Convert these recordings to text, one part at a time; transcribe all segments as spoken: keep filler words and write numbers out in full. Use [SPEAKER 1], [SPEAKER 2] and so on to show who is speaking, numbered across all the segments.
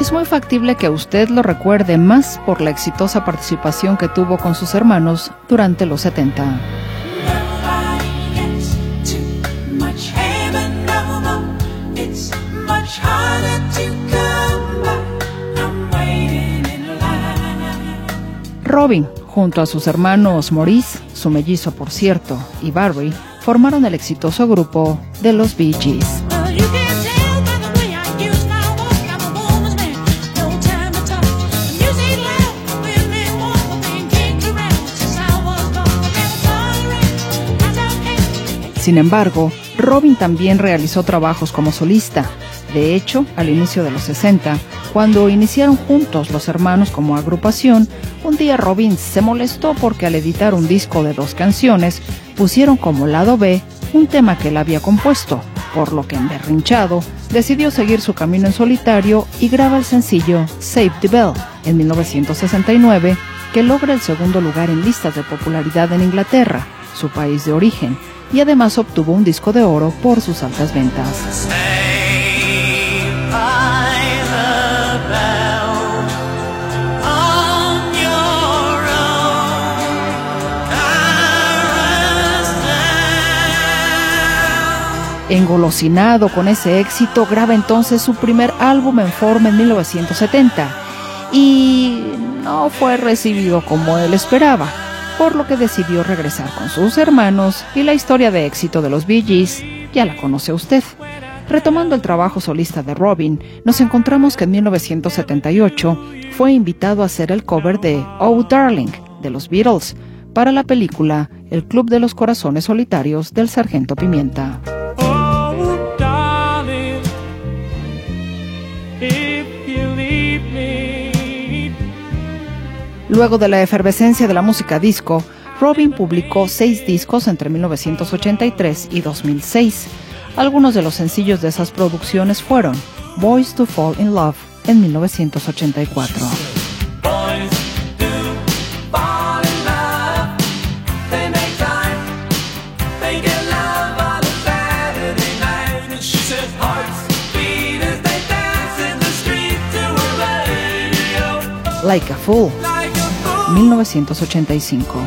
[SPEAKER 1] es muy factible que usted lo recuerde más por la exitosa participación que tuvo con sus hermanos durante los setenta. Robin, junto a sus hermanos Maurice, su mellizo por cierto, y Barry, formaron el exitoso grupo de los Bee Gees. Sin embargo, Robin también realizó trabajos como solista. De hecho, al inicio de los sesenta, cuando iniciaron juntos los hermanos como agrupación, un día Robin se molestó porque al editar un disco de dos canciones, pusieron como lado B un tema que él había compuesto, por lo que emberrinchado, decidió seguir su camino en solitario y graba el sencillo Save the Bell en mil novecientos sesenta y nueve, que logra el segundo lugar en listas de popularidad en Inglaterra, su país de origen, y además obtuvo un disco de oro por sus altas ventas. Engolosinado con ese éxito, graba entonces su primer álbum en forma en mil novecientos setenta y no fue recibido como él esperaba, por lo que decidió regresar con sus hermanos y la historia de éxito de los Bee Gees ya la conoce usted. Retomando el trabajo solista de Robin, nos encontramos que en mil novecientos setenta y ocho fue invitado a hacer el cover de Oh Darling de los Beatles para la película El Club de los Corazones Solitarios del Sargento Pimienta. Luego de la efervescencia de la música disco, Robin publicó seis discos entre mil novecientos ochenta y tres y dos mil seis. Algunos de los sencillos de esas producciones fueron Boys to Fall in Love en mil novecientos ochenta y cuatro. Like a Fool, mil novecientos ochenta y cinco.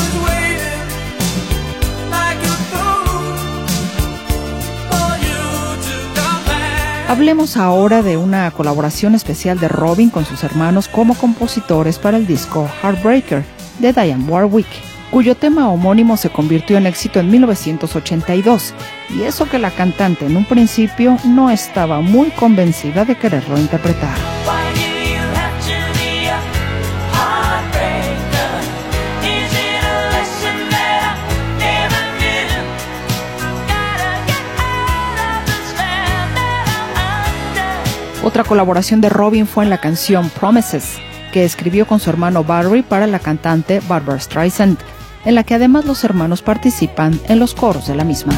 [SPEAKER 1] Hablemos ahora de una colaboración especial de Robin con sus hermanos como compositores para el disco Heartbreaker de Dionne Warwick, cuyo tema homónimo se convirtió en éxito en mil novecientos ochenta y dos, y eso que la cantante en un principio no estaba muy convencida de quererlo interpretar. Otra colaboración de Robin fue en la canción Promises, que escribió con su hermano Barry para la cantante Barbra Streisand, en la que además los hermanos participan en los coros de la misma.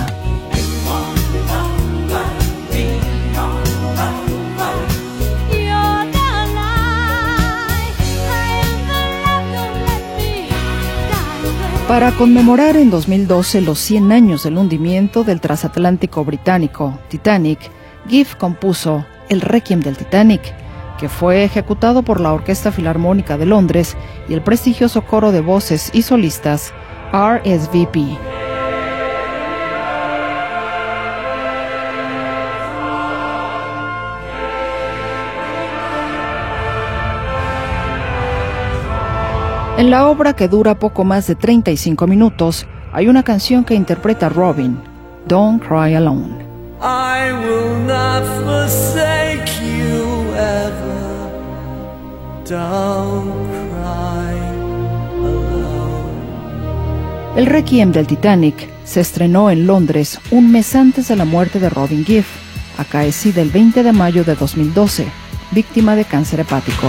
[SPEAKER 1] Para conmemorar en dos mil doce los cien años del hundimiento del transatlántico británico Titanic, Gibb compuso el Requiem del Titanic, que fue ejecutado por la Orquesta Filarmónica de Londres y el prestigioso coro de voces y solistas R S V P. En la obra, que dura poco más de treinta y cinco minutos, hay una canción que interpreta Robin, Don't Cry Alone.
[SPEAKER 2] I will not forsake you ever. Don't cry alone.
[SPEAKER 1] El Requiem del Titanic se estrenó en Londres un mes antes de la muerte de Robin Gibb, acaecida el veinte de mayo de dos mil doce, víctima de cáncer hepático.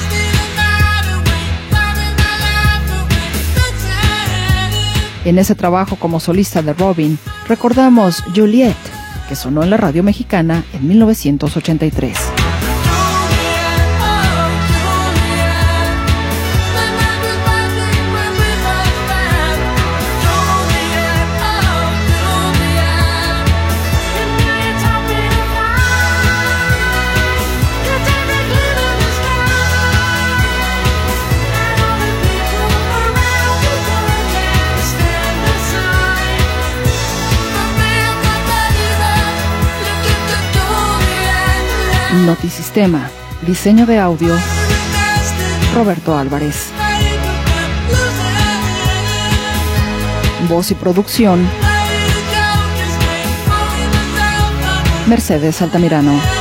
[SPEAKER 1] En ese trabajo como solista de Robin, recordamos Juliet, que sonó en la radio mexicana en mil novecientos ochenta y tres. Notisistema, diseño de audio, Roberto Álvarez. Voz y producción, Mercedes Altamirano.